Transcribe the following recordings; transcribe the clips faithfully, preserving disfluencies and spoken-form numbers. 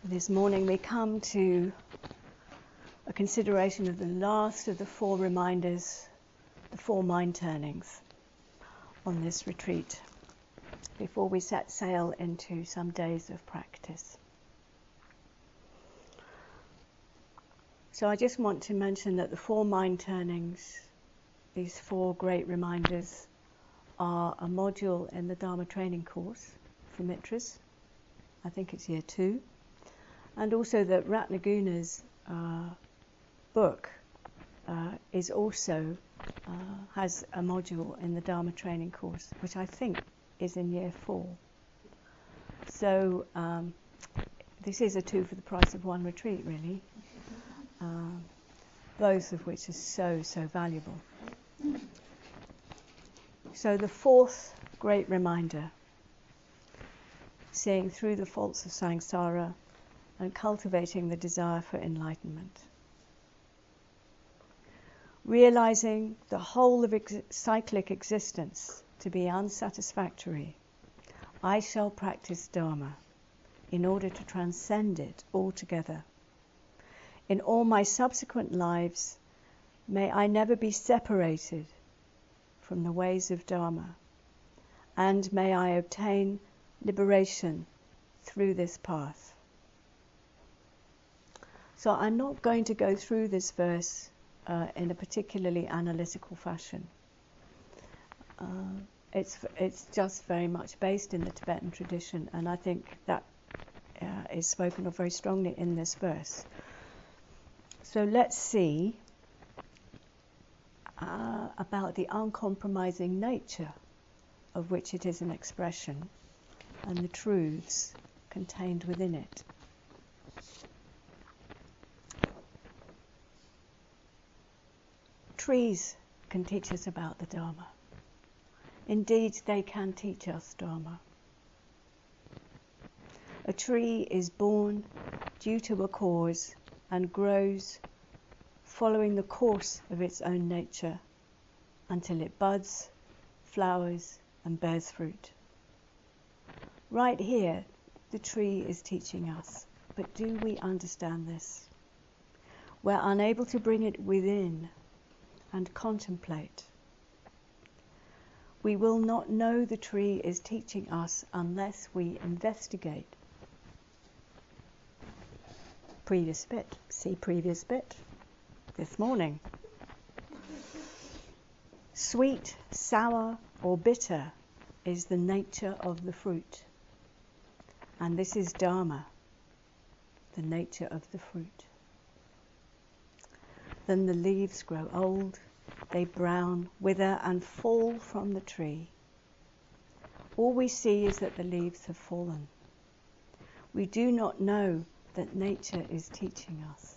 This morning we come to a consideration of the last of the four reminders, the four mind turnings on this retreat, before we set sail into some days of practice. So I just want to mention that the four mind turnings, these four great reminders, are a module in the Dharma training course for Mitras. I think it's year two. And also that Ratnaguna's uh, book uh, is also uh, has a module in the Dharma training course, which I think is in year four. So um, this is a two for the price of one retreat, really. Uh, both of which are so, so valuable. So the fourth great reminder, seeing through the faults of samsara and cultivating the desire for enlightenment. Realizing the whole of ex- cyclic existence to be unsatisfactory, I shall practice Dharma in order to transcend it altogether. In all my subsequent lives, may I never be separated from the ways of Dharma, and may I obtain liberation through this path. So I'm not going to go through this verse uh, in a particularly analytical fashion. Uh, it's it's just very much based in the Tibetan tradition, and I think that uh, is spoken of very strongly in this verse. So let's see uh, about the uncompromising nature of which it is an expression and the truths contained within it. Trees can teach us about the Dharma. Indeed, they can teach us Dharma. A tree is born due to a cause and grows following the course of its own nature until it buds, flowers, and bears fruit. Right here, the tree is teaching us, but do we understand this? We're unable to bring it within and contemplate. We will not know the tree is teaching us unless we investigate. Previous bit. See previous bit this morning. Sweet, sour, or bitter is the nature of the fruit. And this is Dharma, the nature of the fruit. Then the leaves grow old, they brown, wither, and fall from the tree. All we see is that the leaves have fallen. We do not know that nature is teaching us.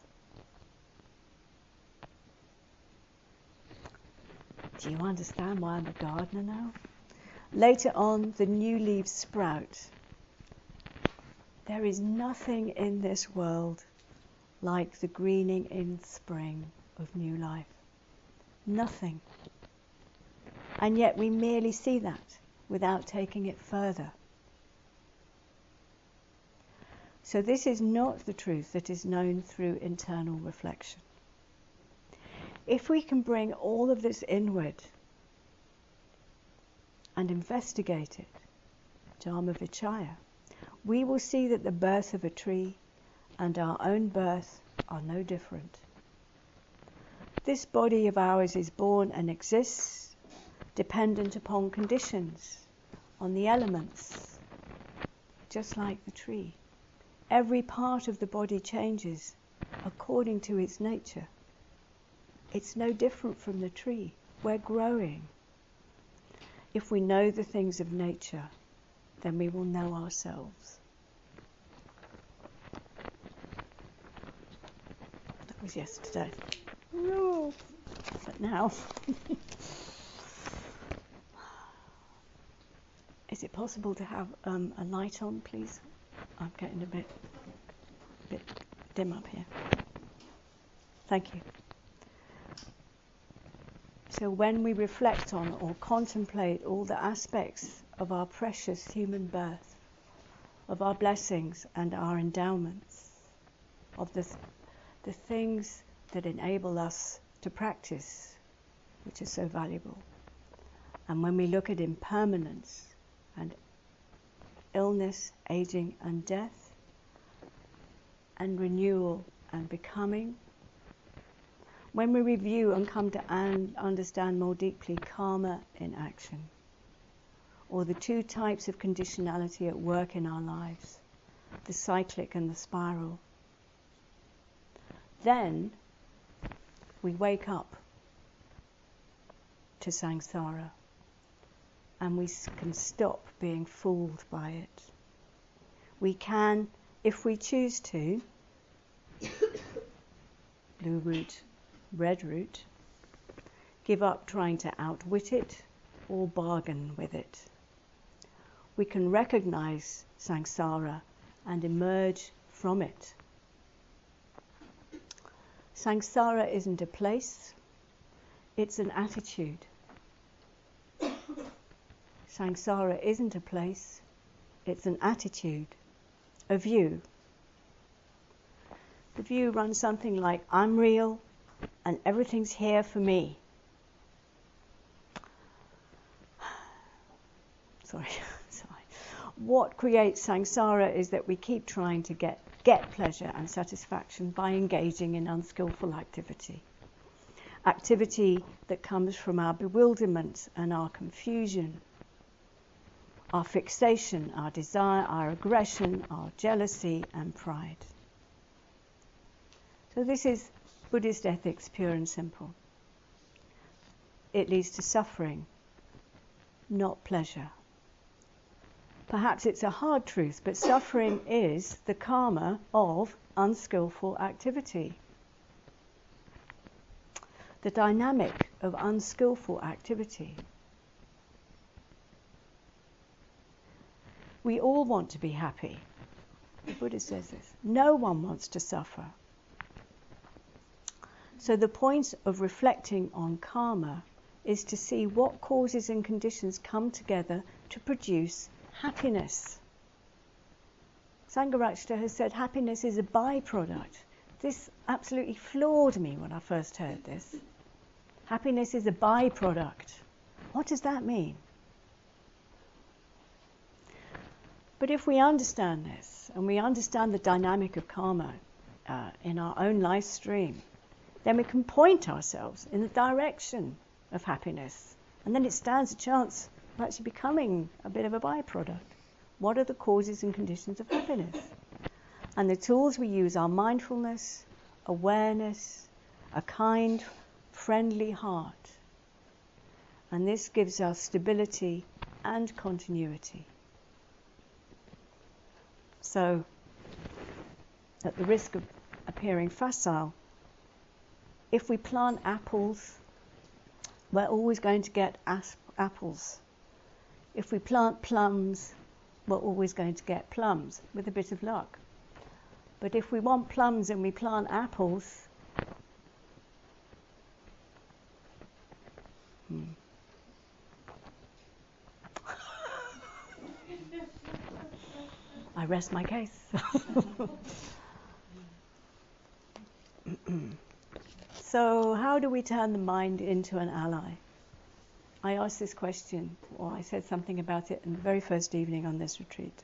Do you understand why I'm a gardener now? Later on, the new leaves sprout. There is nothing in this world like the greening in spring of new life. Nothing. And yet we merely see that without taking it further. So this is not the truth that is known through internal reflection. If we can bring all of this inward and investigate it, Dharma Vichaya, we will see that the birth of a tree and our own birth are no different. This body of ours is born and exists dependent upon conditions, on the elements, just like the tree. Every part of the body changes according to its nature. It's no different from the tree. We're growing. If we know the things of nature, then we will know ourselves. That was yesterday. No. But now. Is it possible to have um, a light on, please? I'm getting a bit, bit dim up here. Thank you. So when we reflect on or contemplate all the aspects of our precious human birth, of our blessings and our endowments, of the, th- the things that enable us to practice, which is so valuable. And when we look at impermanence and illness, aging and death, and renewal and becoming, when we review and come to un- understand more deeply karma in action, or the two types of conditionality at work in our lives, the cyclic and the spiral, then we wake up to samsara and we can stop being fooled by it. We can, if we choose to, blue root, red root, give up trying to outwit it or bargain with it. We can recognize samsara and emerge from it. Samsara isn't a place, it's an attitude. Samsara isn't a place, it's an attitude, a view. The view runs something like, I'm real and everything's here for me. Sorry, sorry. What creates samsara is that we keep trying to get, get pleasure and satisfaction by engaging in unskillful activity. Activity that comes from our bewilderment and our confusion, our fixation, our desire, our aggression, our jealousy and pride. So this is Buddhist ethics, pure and simple. It leads to suffering, not pleasure. Perhaps it's a hard truth, but suffering is the karma of unskillful activity. The dynamic of unskillful activity. We all want to be happy. The Buddha says this. No one wants to suffer. So the point of reflecting on karma is to see what causes and conditions come together to produce happiness. Sangharakshita has said happiness is a byproduct. This absolutely floored me when I first heard this. Happiness is a byproduct. What does that mean? But if we understand this, and we understand the dynamic of karma uh, in our own life stream, then we can point ourselves in the direction of happiness. And then it stands a chance of actually becoming a bit of a byproduct. What are the causes and conditions of happiness? And the tools we use are mindfulness, awareness, a kind, friendly heart. And this gives us stability and continuity. So, at the risk of appearing facile, if we plant apples, we're always going to get as- apples. If we plant plums, we're always going to get plums, with a bit of luck. But if we want plums and we plant apples, hmm. I rest my case. So how do we turn the mind into an ally? I asked this question, or I said something about it in the very first evening on this retreat.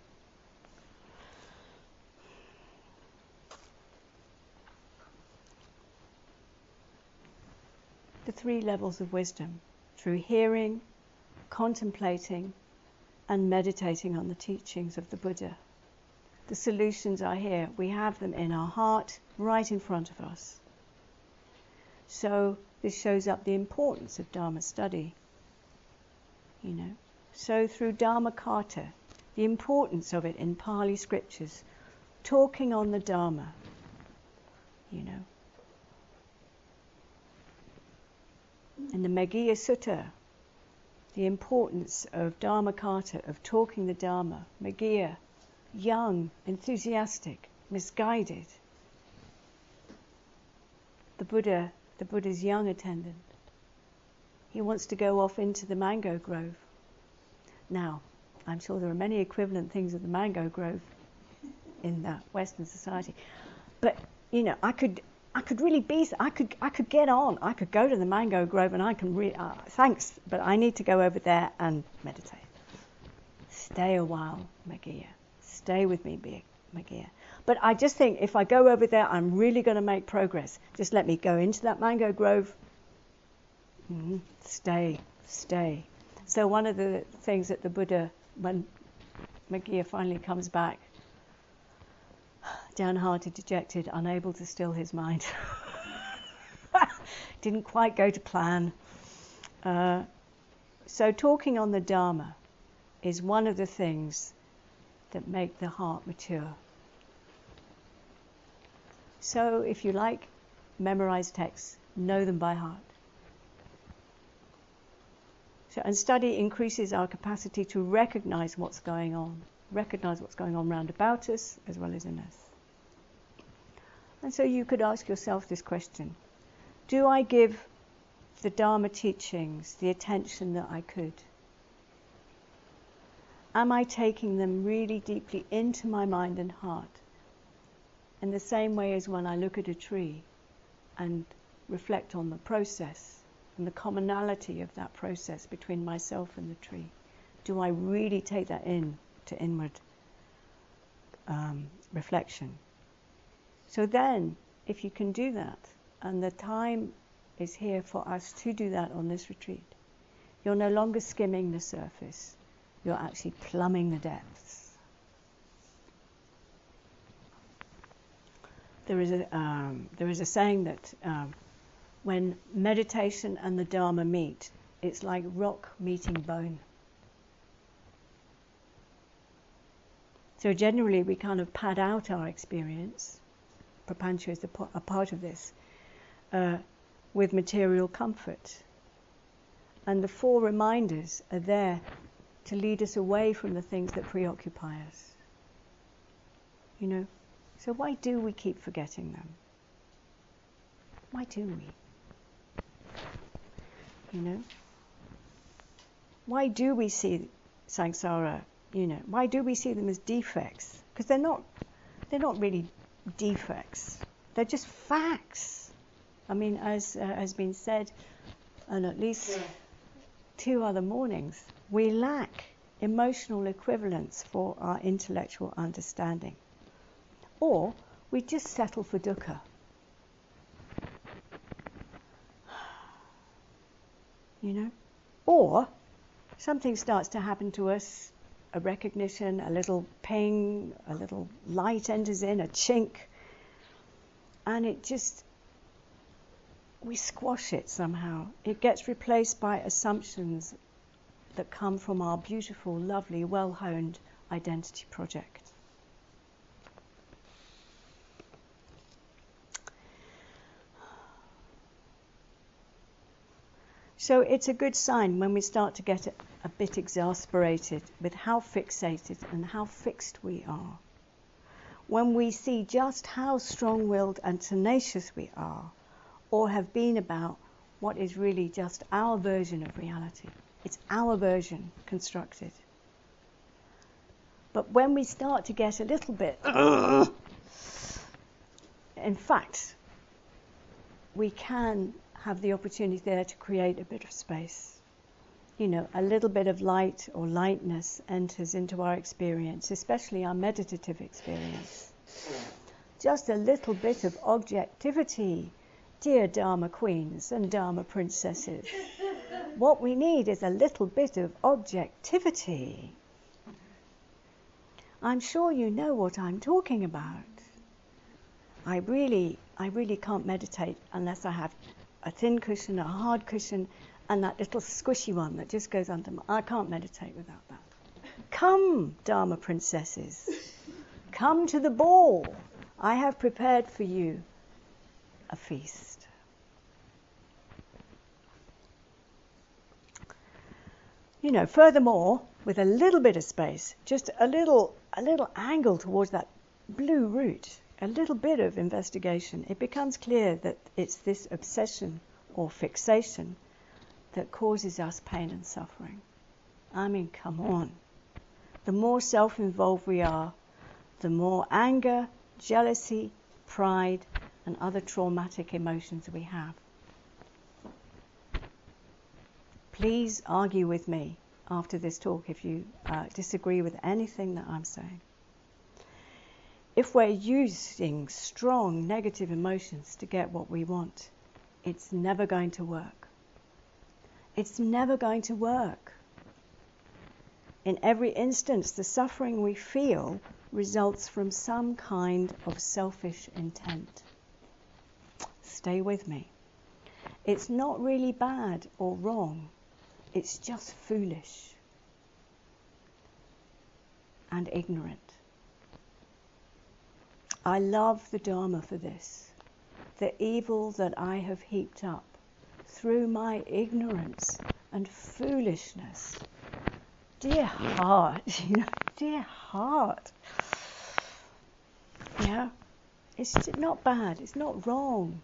The three levels of wisdom, through hearing, contemplating, and meditating on the teachings of the Buddha. The solutions are here. We have them in our heart, right in front of us. So this shows up the importance of Dharma study. You know, so through Dhammakarta, the importance of it in Pali scriptures, talking on the Dharma, you know. In the Meghiya Sutta, the importance of Dhammakarta, of talking the Dharma. Meghiya, young, enthusiastic, misguided. The Buddha, the Buddha's young attendant. He wants to go off into the mango grove. Now, I'm sure there are many equivalent things at the mango grove in the Western society. But, you know, I could I could really be, I could I could get on. I could go to the mango grove and I can, re- uh, thanks, but I need to go over there and meditate. Stay a while, Megea. Stay with me, Megea. But I just think if I go over there, I'm really going to make progress. Just let me go into that mango grove. Mm-hmm. Stay, stay. So one of the things that the Buddha, when Megea finally comes back, downhearted, dejected, unable to still his mind, didn't quite go to plan. Uh, so talking on the Dharma is one of the things that make the heart mature. So if you like, memorize texts, know them by heart. So, and study increases our capacity to recognize what's going on, recognize what's going on round about us as well as in us. And so you could ask yourself this question: do I give the Dharma teachings the attention that I could? Am I taking them really deeply into my mind and heart? In the same way as when I look at a tree and reflect on the process and the commonality of that process between myself and the tree. Do I really take that in to inward um, reflection? So then, if you can do that, and the time is here for us to do that on this retreat, you're no longer skimming the surface, you're actually plumbing the depths. There is a, um, there is a saying that um, when meditation and the Dharma meet, it's like rock meeting bone. So generally we kind of pad out our experience, Prapancha is a, a part of this, uh, with material comfort. And the four reminders are there to lead us away from the things that preoccupy us. You know? So why do we keep forgetting them? Why do we? You know? Why do we see samsara, you know, why do we see them as defects? Because they're not, they're not really defects. They're just facts. I mean, as uh, has been said, and at least two other mornings, we lack emotional equivalents for our intellectual understanding. Or we just settle for dukkha. You know? Or something starts to happen to us, a recognition, a little ping, a little light enters in, a chink, and it just, we squash it somehow. It gets replaced by assumptions that come from our beautiful, lovely, well-honed identity project. So it's a good sign when we start to get a, a bit exasperated with how fixated and how fixed we are. When we see just how strong-willed and tenacious we are, or have been about what is really just our version of reality. It's our version constructed. But when we start to get a little bit, in fact, we can have the opportunity there to create a bit of space. You know, a little bit of light or lightness enters into our experience, especially our meditative experience. Just a little bit of objectivity, dear Dharma queens and Dharma princesses. What we need is a little bit of objectivity. I'm sure you know what I'm talking about. I really, I really can't meditate unless I have a thin cushion, a hard cushion, and that little squishy one that just goes under my... I can't meditate without that. Come, Dharma princesses. Come to the ball. I have prepared for you a feast. You know, furthermore, with a little bit of space, just a little, a little angle towards that blue root, a little bit of investigation, it becomes clear that it's this obsession or fixation that causes us pain and suffering. I mean, come on. The more self-involved we are, the more anger, jealousy, pride, and other traumatic emotions we have. Please argue with me after this talk if you uh, disagree with anything that I'm saying. If we're using strong negative emotions to get what we want, it's never going to work. It's never going to work. In every instance, the suffering we feel results from some kind of selfish intent. Stay with me. It's not really bad or wrong. It's just foolish and ignorant. I love the Dharma for this. The evil that I have heaped up through my ignorance and foolishness. Dear heart, you know, dear heart. Yeah, it's not bad, it's not wrong.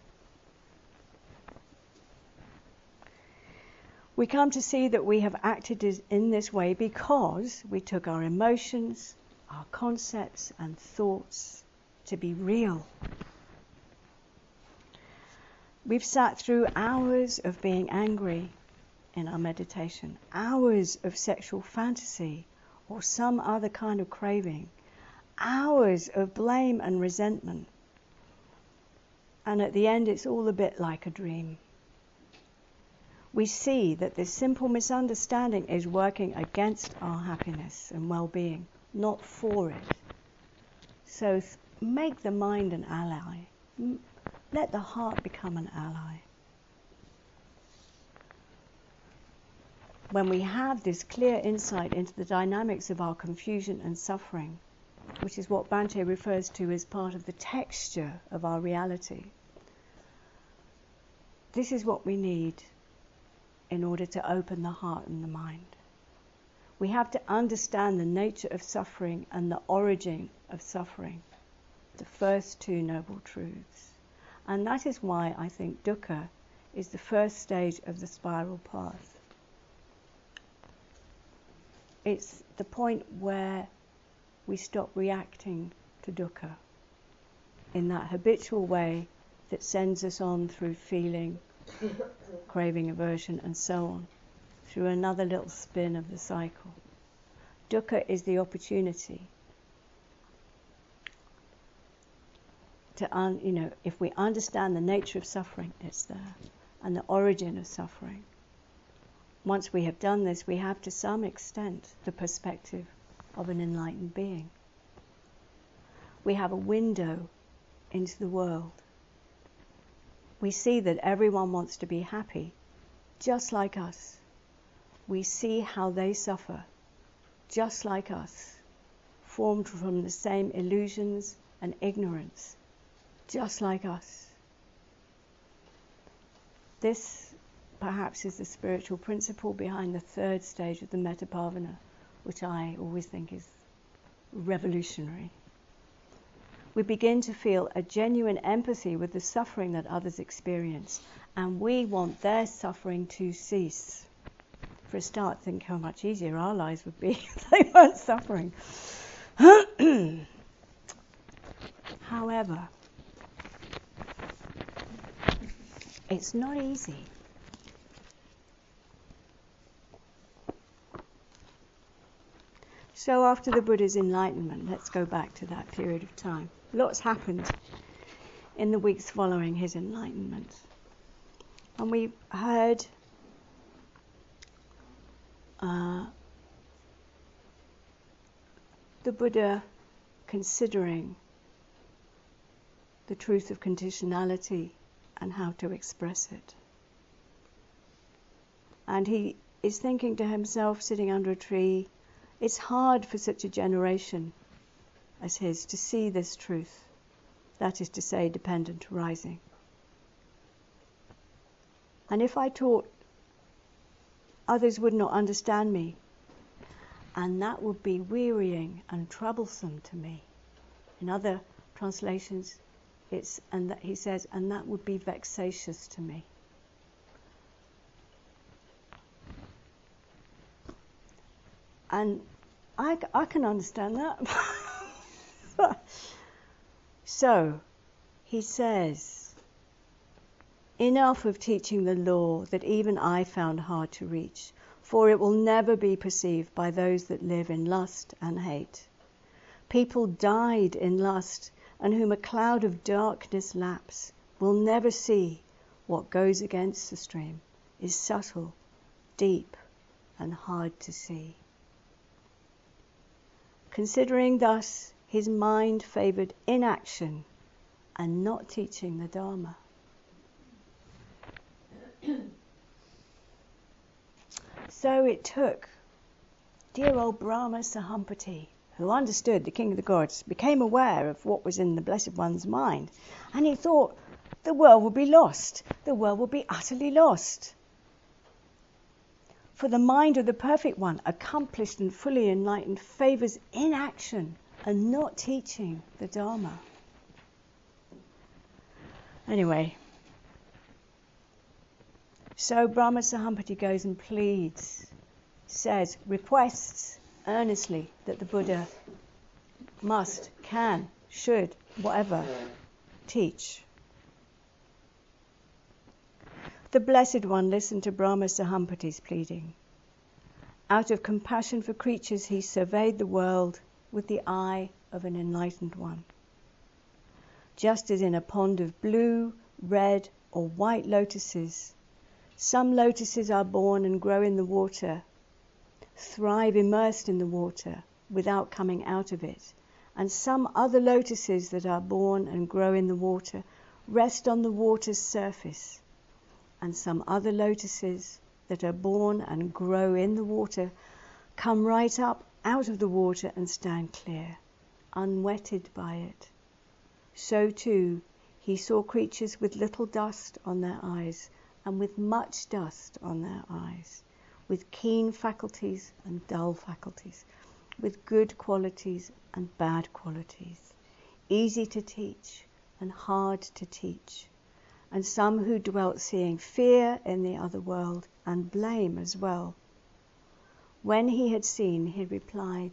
We come to see that we have acted in this way because we took our emotions, our concepts and thoughts to be real. We've sat through hours of being angry in our meditation, hours of sexual fantasy or some other kind of craving, hours of blame and resentment. And at the end, it's all a bit like a dream. We see that this simple misunderstanding is working against our happiness and well-being, not for it. So th- make the mind an ally. M- let the heart become an ally. When we have this clear insight into the dynamics of our confusion and suffering, which is what Bhante refers to as part of the texture of our reality, this is what we need in order to open the heart and the mind. We have to understand the nature of suffering and the origin of suffering, the first two noble truths. And that is why I think dukkha is the first stage of the spiral path. It's the point where we stop reacting to dukkha in that habitual way that sends us on through feeling, craving, aversion, and so on, through another little spin of the cycle. Dukkha is the opportunity to, un, you know, if we understand the nature of suffering, it's there, and the origin of suffering. Once we have done this, we have to some extent the perspective of an enlightened being. We have a window into the world. We see that everyone wants to be happy, just like us. We see how they suffer, just like us, formed from the same illusions and ignorance, just like us. This perhaps is the spiritual principle behind the third stage of the Metta Bhavana, which I always think is revolutionary. We begin to feel a genuine empathy with the suffering that others experience, and we want their suffering to cease. For a start, think how much easier our lives would be if they weren't suffering. However, it's not easy. So after the Buddha's enlightenment, let's go back to that period of time. Lots happened in the weeks following his enlightenment. And we heard uh, the Buddha considering the truth of conditionality and how to express it. And he is thinking to himself, sitting under a tree, it's hard for such a generation as his to see this truth, that is to say, dependent arising. And if I taught, others would not understand me, and that would be wearying and troublesome to me. In other translations, it's and that he says, and that would be vexatious to me. And I, I can understand that. So, he says, enough of teaching the law that even I found hard to reach, for it will never be perceived by those that live in lust and hate. People died in lust, and whom a cloud of darkness laps, will never see what goes against the stream is subtle, deep, and hard to see. Considering thus, his mind favoured inaction and not teaching the Dharma. So it took dear old Brahma Sahampati, who understood the king of the gods, became aware of what was in the Blessed One's mind, and he thought the world would be lost, the world would be utterly lost. For the mind of the Perfect One, accomplished and fully enlightened, favours inaction and not teaching the Dharma. Anyway, so Brahma Sahampati goes and pleads, says, requests earnestly that the Buddha must, can, should, whatever, teach. The Blessed One listened to Brahma Sahampati's pleading. Out of compassion for creatures, he surveyed the world with the eye of an enlightened one. Just as in a pond of blue, red, or white lotuses, some lotuses are born and grow in the water, thrive immersed in the water without coming out of it, and some other lotuses that are born and grow in the water rest on the water's surface, and some other lotuses that are born and grow in the water come right up out of the water and stand clear, unwetted by it. So too he saw creatures with little dust on their eyes and with much dust on their eyes, with keen faculties and dull faculties, with good qualities and bad qualities, easy to teach and hard to teach, and some who dwelt seeing fear in the other world and blame as well. When he had seen, he replied,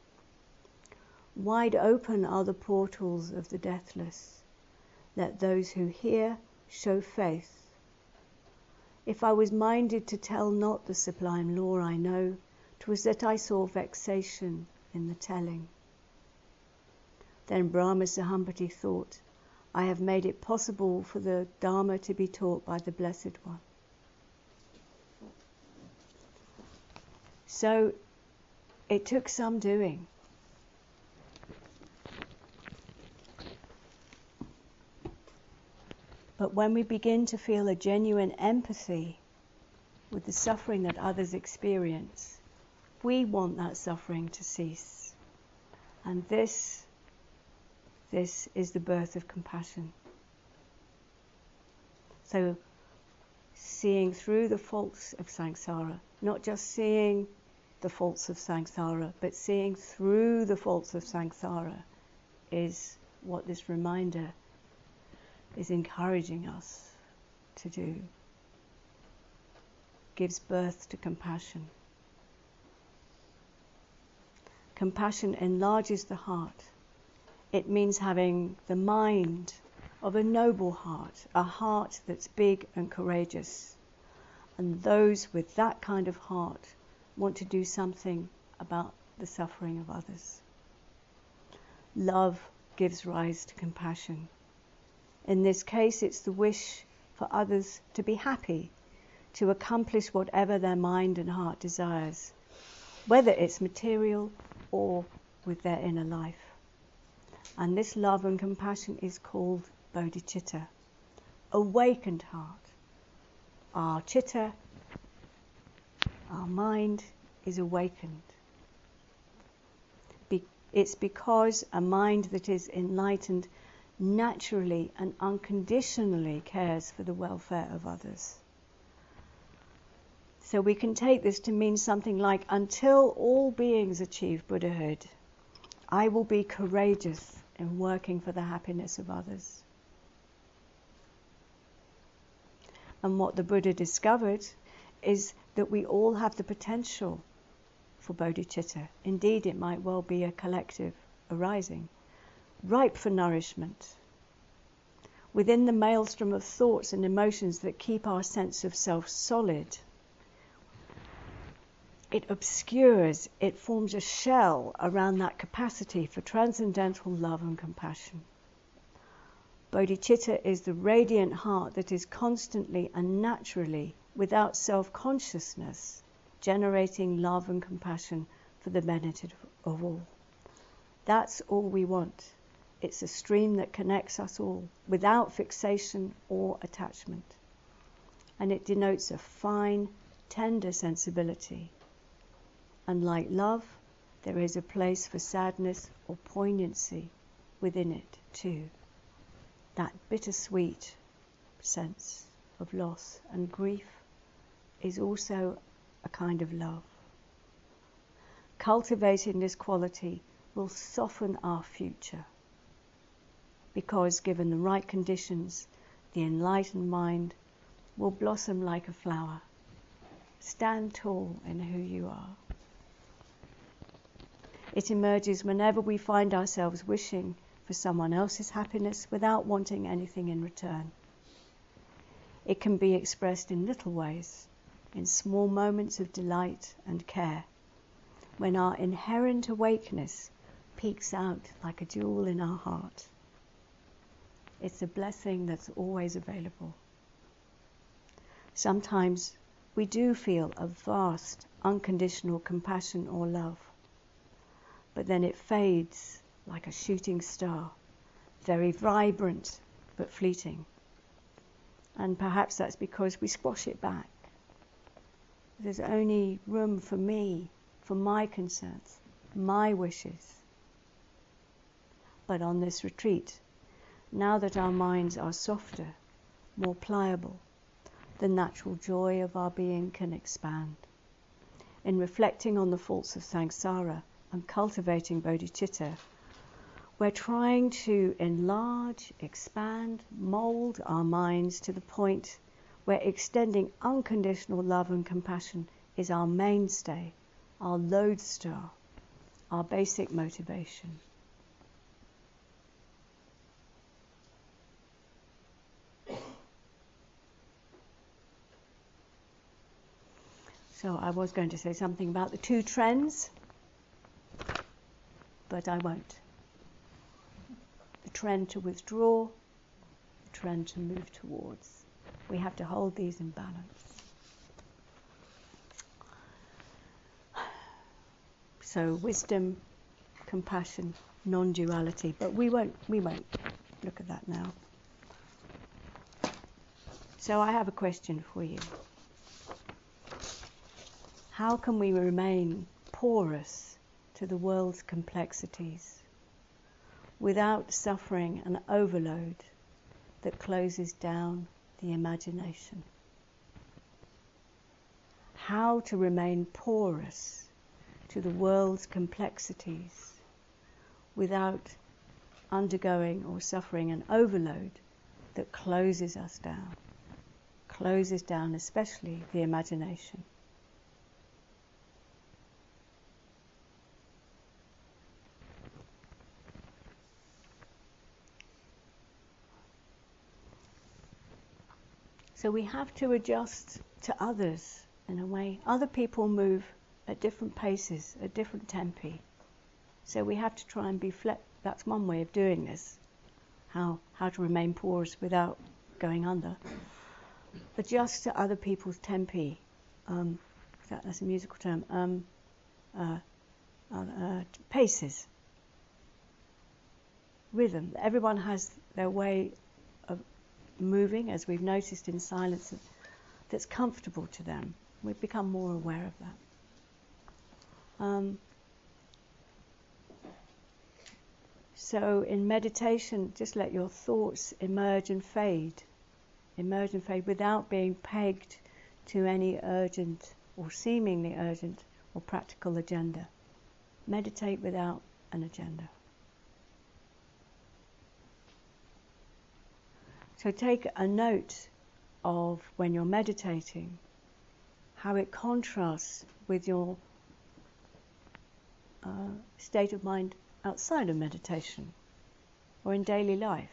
wide open are the portals of the deathless. Let those who hear show faith. If I was minded to tell not the sublime law I know, 'twas that I saw vexation in the telling. Then Brahma Sahampati thought, I have made it possible for the Dharma to be taught by the Blessed One. So it took some doing. But when we begin to feel a genuine empathy with the suffering that others experience, we want that suffering to cease. And this, this is the birth of compassion. So, seeing through the faults of samsara, not just seeing the faults of samsara, but seeing through the faults of samsara, is what this reminder is encouraging us to do. Gives birth to compassion. Compassion enlarges the heart. It means having the mind of a noble heart, a heart that's big and courageous. And those with that kind of heart want to do something about the suffering of others. Love gives rise to compassion. In this case, it's the wish for others to be happy, to accomplish whatever their mind and heart desires, whether it's material or with their inner life. And this love and compassion is called bodhicitta, awakened heart. Our citta, our mind, is awakened. Be- it's because a mind that is enlightened naturally and unconditionally cares for the welfare of others. So we can take this to mean something like, until all beings achieve Buddhahood, I will be courageous in working for the happiness of others. And what the Buddha discovered is that we all have the potential for bodhicitta. Indeed, it might well be a collective arising. ripe for nourishment. Within the maelstrom of thoughts and emotions that keep our sense of self solid, it obscures, it forms a shell around that capacity for transcendental love and compassion. Bodhicitta is the radiant heart that is constantly and naturally, without self-consciousness, generating love and compassion for the benefit of all. That's all we want. It's a stream that connects us all, without fixation or attachment. And it denotes a fine, tender sensibility. And like love, there is a place for sadness or poignancy within it too. That bittersweet sense of loss and grief is also a kind of love. Cultivating this quality will soften our future, because given the right conditions, the enlightened mind will blossom like a flower. Stand tall in who you are. It emerges whenever we find ourselves wishing for someone else's happiness without wanting anything in return. It can be expressed in little ways, in small moments of delight and care, when our inherent awakeness peeks out like a jewel in our heart. It's a blessing that's always available. Sometimes we do feel a vast, unconditional compassion or love, but then it fades like a shooting star, very vibrant but fleeting. And perhaps that's because we squash it back. There's only room for me, for my concerns, my wishes. But on this retreat, now that our minds are softer, more pliable, the natural joy of our being can expand. In reflecting on the faults of samsara and cultivating bodhicitta, we're trying to enlarge, expand, mold our minds to the point where extending unconditional love and compassion is our mainstay, our lodestar, our basic motivation. So I was going to say something about the two trends, but I won't. The trend to withdraw, the trend to move towards. We have to hold these in balance. So wisdom, compassion, non-duality, but we won't we won't look at that now. So I have a question for you. How can we remain porous to the world's complexities without suffering an overload that closes down the imagination? How to remain porous to the world's complexities without undergoing or suffering an overload that closes us down, closes down especially the imagination. So we have to adjust to others in a way. Other people move at different paces, at different tempi. So we have to try and be flexible. That's one way of doing this. How how to remain porous without going under. Adjust to other people's tempi. Um, that, that's a musical term. Um, uh, uh, uh, paces. Rhythm. Everyone has their way of moving, as we've noticed in silence, that's comfortable to them. We've become more aware of that. Um, so in meditation, just let your thoughts emerge and fade, emerge and fade without being pegged to any urgent or seemingly urgent or practical agenda. Meditate without an agenda. So take a note of when you're meditating, how it contrasts with your uh, state of mind outside of meditation. or in daily life.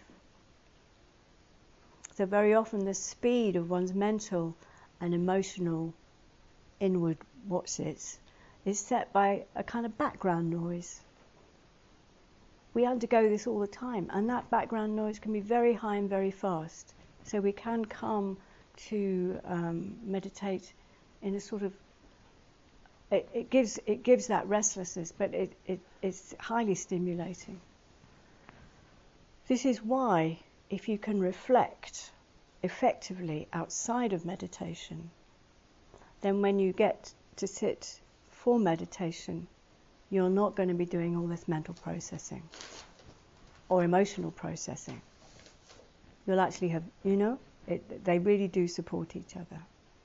So very often the speed of one's mental and emotional inward what's-its is set by a kind of background noise. We undergo this all the time, and that background noise can be very high and very fast. So we can come to um, meditate in a sort of, it, it gives it gives that restlessness, but it, it it's highly stimulating. This is why, if you can reflect effectively outside of meditation, then when you get to sit for meditation, you're not going to be doing all this mental processing or emotional processing. You'll actually have, you know, it, they really do support each other.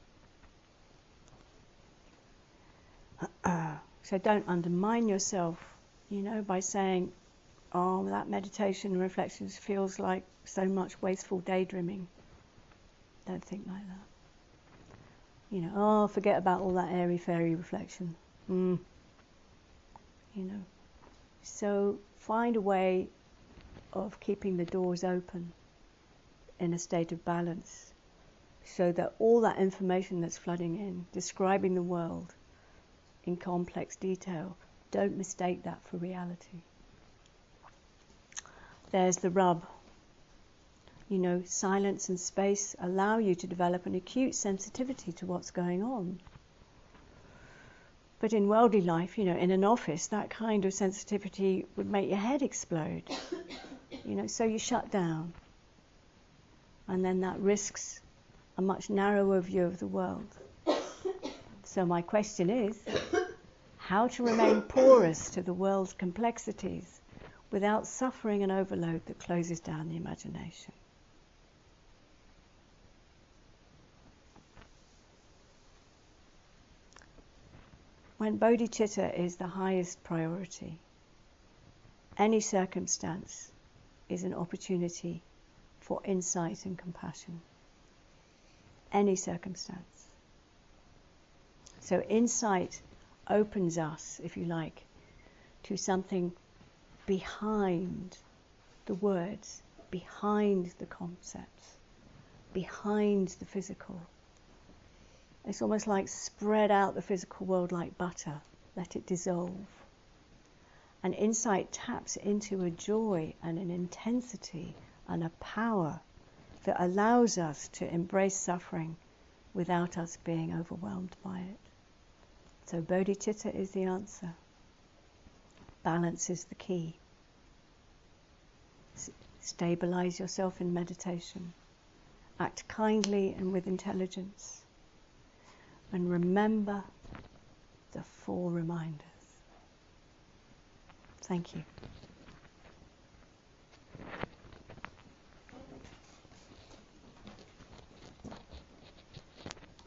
Uh, so don't undermine yourself, you know, by saying, oh, that meditation and reflection feels like so much wasteful daydreaming. Don't think like that. You know, oh, forget about all that airy-fairy reflection. Mm. You know, so find a way of keeping the doors open in a state of balance, so that all that information that's flooding in, describing the world in complex detail, don't mistake that for reality. There's the rub. You know, silence and space allow you to develop an acute sensitivity to what's going on. But in worldly life, you know, in an office, that kind of sensitivity would make your head explode. You know, so you shut down. And then that risks a much narrower view of the world. So my question is, how to remain porous to the world's complexities without suffering an overload that closes down the imagination? When bodhicitta is the highest priority, any circumstance is an opportunity for insight and compassion. Any circumstance. So insight opens us, if you like, to something behind the words, behind the concepts, behind the physical. It's almost like spread out the physical world like butter, let it dissolve. And insight taps into a joy and an intensity and a power that allows us to embrace suffering without us being overwhelmed by it. So bodhicitta is the answer. Balance is the key. S- stabilize yourself in meditation. Act kindly and with intelligence. And remember the four reminders. Thank you.